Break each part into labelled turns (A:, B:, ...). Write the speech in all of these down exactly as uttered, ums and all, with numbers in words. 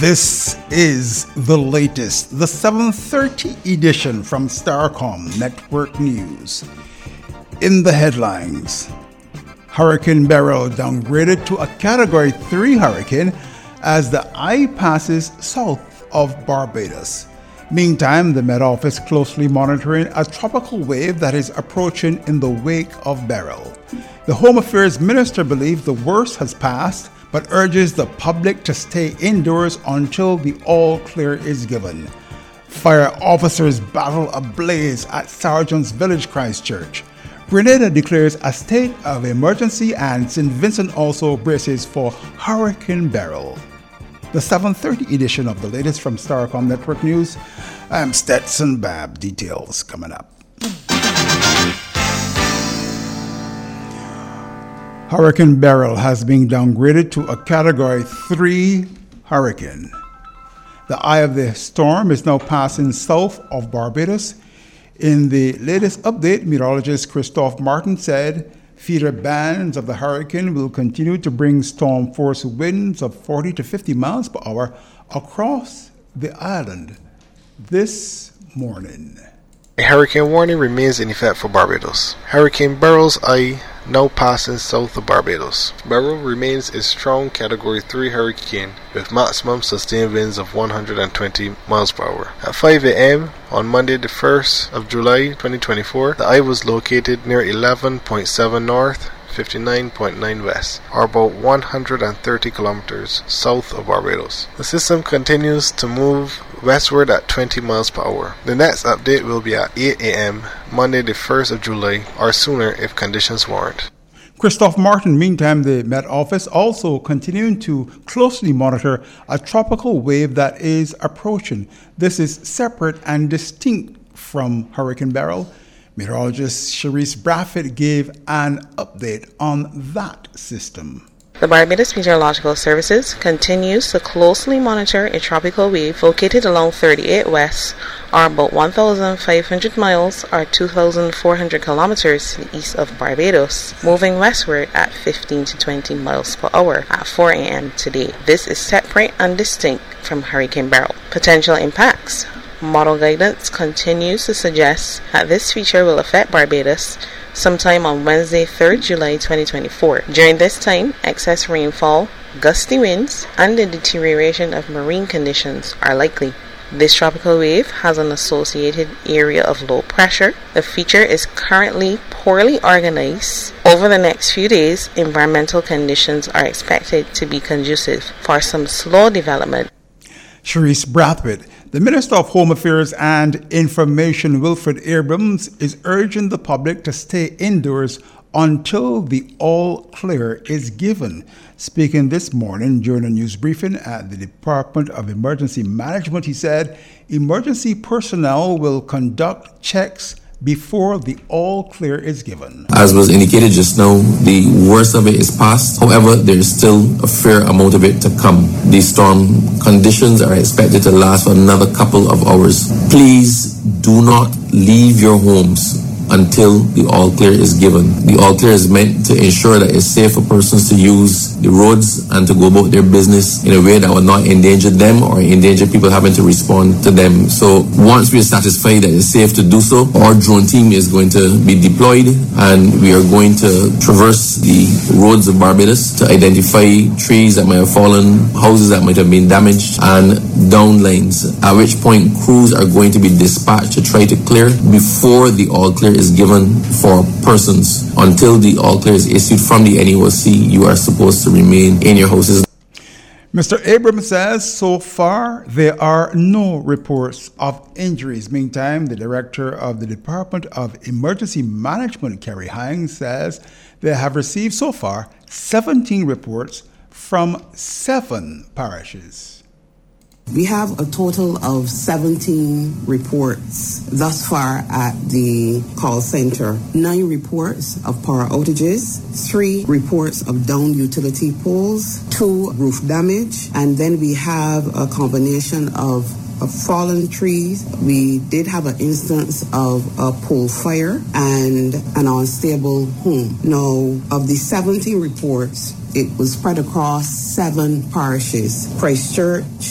A: This is the latest, the seven thirty edition from Starcom Network News. In the headlines, Hurricane Beryl downgraded to a Category three hurricane as the eye passes south of Barbados. Meantime, the Met Office closely monitoring a tropical wave that is approaching in the wake of Beryl. The Home Affairs Minister believes the worst has passed, but urges the public to stay indoors until the all clear is given. Fire officers battle ablaze at Sergeant's Village, Christchurch. Grenada declares a state of emergency, and Saint Vincent also braces for Hurricane Beryl. The seven thirty edition of the latest from Starcom Network News. I'm Stetson Babb. Details coming up. Hurricane Beryl has been downgraded to a Category three hurricane. The eye of the storm is now passing south of Barbados. In the latest update, meteorologist Christophe Martin said feeder bands of the hurricane will continue to bring storm force winds of forty to fifty miles per hour across the island this morning.
B: A hurricane warning remains in effect for Barbados. Hurricane Beryl's eye now passing south of Barbados. Beryl remains a strong Category three hurricane with maximum sustained winds of one hundred twenty miles per hour. At five a.m. on Monday the first of July twenty twenty-four, the eye was located near eleven point seven north, fifty-nine point nine west, or about one hundred thirty kilometers south of Barbados. The system continues to move westward at twenty miles per hour. The next update will be at eight a.m. Monday the first of July or sooner if conditions warrant.
A: Christophe Martin. Meantime, the Met Office also continuing to closely monitor a tropical wave that is approaching. This is separate and distinct from Hurricane Beryl. Meteorologist Cherise Braffett gave an update on that system.
C: The Barbados Meteorological Services continues to closely monitor a tropical wave located along thirty-eight west, or about one thousand five hundred miles or two thousand four hundred kilometers to the east of Barbados, moving westward at fifteen to twenty miles per hour at four a.m. today. This is separate and distinct from Hurricane Beryl. Potential impacts. Model guidance continues to suggest that this feature will affect Barbados sometime on Wednesday, the third of July twenty twenty-four. During this time, excess rainfall, gusty winds, and the deterioration of marine conditions are likely. This tropical wave has an associated area of low pressure. The feature is currently poorly organized. Over the next few days, environmental conditions are expected to be conducive for some slow development.
A: Cherise Brathwaite. The Minister of Home Affairs and Information, Wilfred Abrams, is urging the public to stay indoors until the all clear is given. Speaking this morning during a news briefing at the Department of Emergency Management, he said emergency personnel will conduct checks before the all clear is given.
D: As was indicated just now, the worst of it is past. However, there is still a fair amount of it to come. The storm conditions are expected to last for another couple of hours. Please do not leave your homes until the all clear is given. The all clear is meant to ensure that it's safe for persons to use the roads and to go about their business in a way that will not endanger them or endanger people having to respond to them. So once we are satisfied that it's safe to do so, our drone team is going to be deployed and we are going to traverse the roads of Barbados to identify trees that might have fallen, houses that might have been damaged, and downlines, at which point crews are going to be dispatched to try to clear before the all clear is given for persons. Until the all clear is issued from the N E O C, you are supposed to remain in your houses.
A: Mister Abrams says so far there are no reports of injuries. Meantime, the director of the Department of Emergency Management, Kerry Hines, says they have received so far seventeen reports from seven parishes.
E: We have a total of seventeen reports thus far at the call center. Nine reports of power outages, three reports of downed utility poles, two roof damage, and then we have a combination of of fallen trees. We did have an instance of a pole fire and an unstable home. Now, of the seventeen reports, it was spread across seven parishes: Christchurch,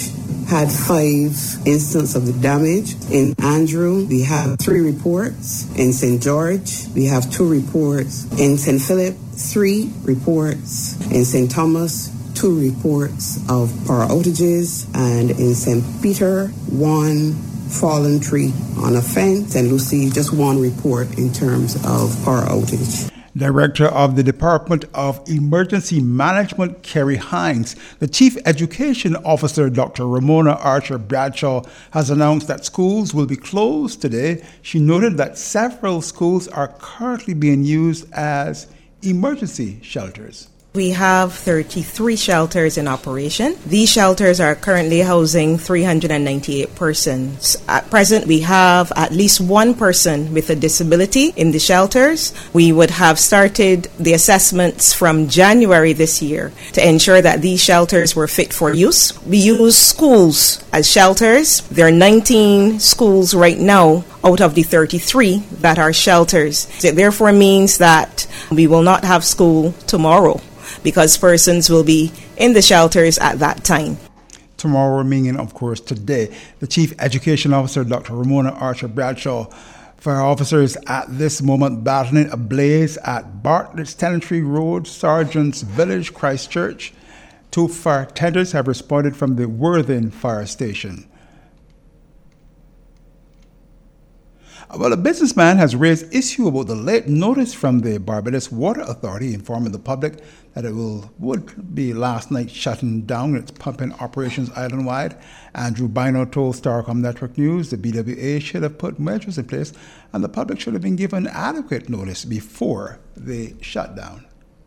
E: had five instances of the damage. In Andrew, we have three reports. In Saint George, we have two reports. In Saint Philip, three reports. In Saint Thomas, two reports of power outages. And in Saint Peter, one fallen tree on a fence. Saint Lucie, just one report in terms of power outage.
A: Director of the Department of Emergency Management, Kerry Hines. The Chief Education Officer, Doctor Ramona Archer Bradshaw, has announced that schools will be closed today. She noted that several schools are currently being used as emergency shelters.
F: We have thirty-three shelters in operation. These shelters are currently housing three hundred ninety-eight persons. At present, we have at least one person with a disability in the shelters. We would have started the assessments from January this year to ensure that these shelters were fit for use. We use schools as shelters. There are nineteen schools right now out of the thirty-three that are shelters. It therefore means that we will not have school tomorrow, because persons will be in the shelters at that time.
A: Tomorrow, meaning, of course, today. The Chief Education Officer, Doctor Ramona Archer Bradshaw. Fire officers at this moment battling a blaze at Bartlett's Tenantry Road, Sergeant's Village, Christchurch. Two fire tenders have responded from the Worthing Fire Station. Well, a businessman has raised issue about the late notice from the Barbados Water Authority informing the public that it will would be last night shutting down its pumping operations island-wide. Andrew Bino told Starcom Network News the B W A should have put measures in place and the public should have been given adequate notice before the shutdown.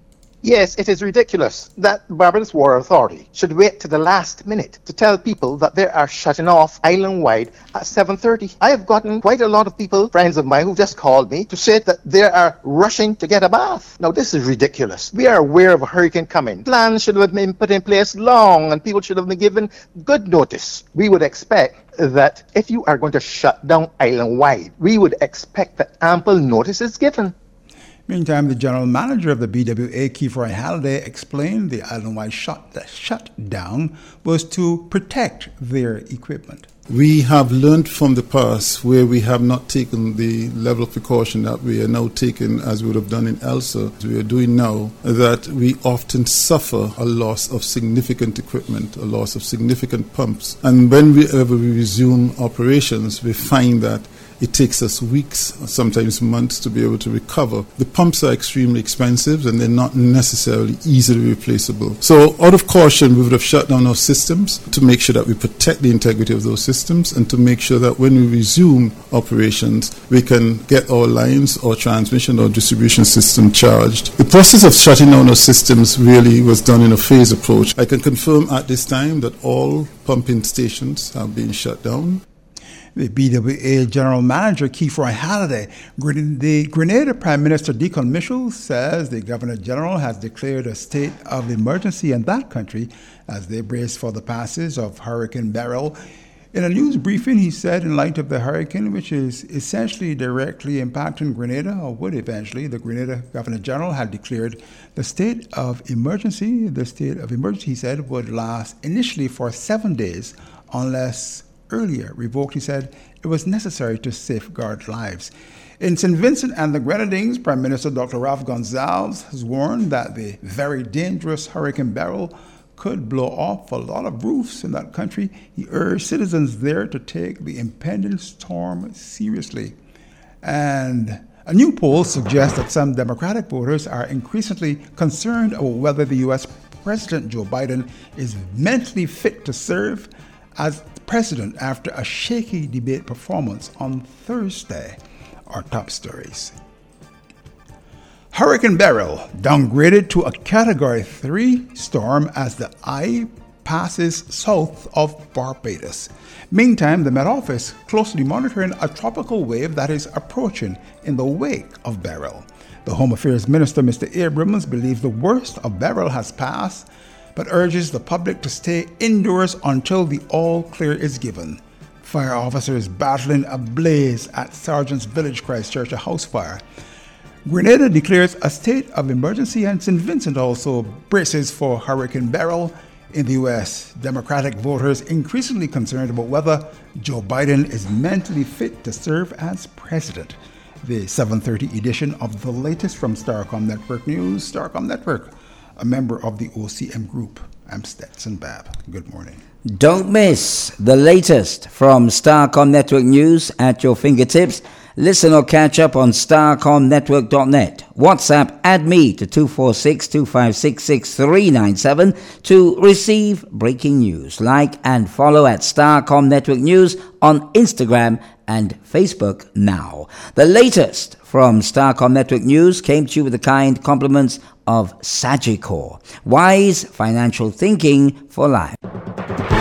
G: Yes, it is ridiculous that Barbados Water Authority should wait to the last minute to tell people that they are shutting off island-wide at seven thirty. I have gotten quite a lot of people, friends of mine, who just called me to say that they are rushing to get a bath. Now, this is ridiculous. We are aware of a hurricane coming. Plans should have been put in place long, and people should have been given good notice. We would expect that if you are going to shut down island-wide, we would expect that ample notice is given.
A: Meantime, the general manager of the B W A, Kiefer Halliday, explained the island-wide shut, the shutdown was to protect their equipment.
H: We have learned from the past where we have not taken the level of precaution that we are now taking as we would have done in ELSA, as we are doing now, that we often suffer a loss of significant equipment, a loss of significant pumps. And whenever we resume operations, we find that it takes us weeks, sometimes months, to be able to recover. The pumps are extremely expensive and they're not necessarily easily replaceable. So out of caution, we would have shut down our systems to make sure that we protect the integrity of those systems and to make sure that when we resume operations, we can get our lines, our transmission, our distribution system charged. The process of shutting down our systems really was done in a phased approach. I can confirm at this time that all pumping stations have been shut down.
A: The B W A General Manager, Kiefer Halliday. The Grenada Prime Minister Deacon Mitchell says the Governor General has declared a state of emergency in that country as they brace for the passage of Hurricane Beryl. In a news briefing, he said in light of the hurricane, which is essentially directly impacting Grenada, or would eventually, the Grenada Governor General had declared the state of emergency. The state of emergency, he said, would last initially for seven days unless earlier revoked. He said it was necessary to safeguard lives. In Saint Vincent and the Grenadines, Prime Minister Doctor Ralph Gonsalves has warned that the very dangerous Hurricane Beryl could blow off a lot of roofs in that country. He urged citizens there to take the impending storm seriously. And a new poll suggests that some Democratic voters are increasingly concerned about whether the U S President Joe Biden is mentally fit to serve as president after a shaky debate performance on Thursday. Our top stories. Hurricane Beryl downgraded to a Category three storm as the eye passes south of Barbados. Meantime, the Met Office closely monitoring a tropical wave that is approaching in the wake of Beryl. The Home Affairs Minister, Mister Abrams, believes the worst of Beryl has passed, but urges the public to stay indoors until the all clear is given. Fire officers battling a blaze at Sergeant's Village, Christchurch, a house fire. Grenada declares a state of emergency, and Saint Vincent also braces for Hurricane Beryl. In the U S, Democratic voters increasingly concerned about whether Joe Biden is mentally fit to serve as president. The seven thirty edition of the latest from Starcom Network News. Starcom Network, a member of the O C M Group. I'm Stetson Babb. Good morning.
I: Don't miss the latest from Starcom Network News at your fingertips. Listen or catch up on starcom network dot net. WhatsApp add me to two four six, two five six, six three nine seven to receive breaking news. Like and follow at Starcom Network News on Instagram and Facebook now. The latest from Starcom Network News came to you with the kind compliments of Sagicor. Wise financial thinking for life.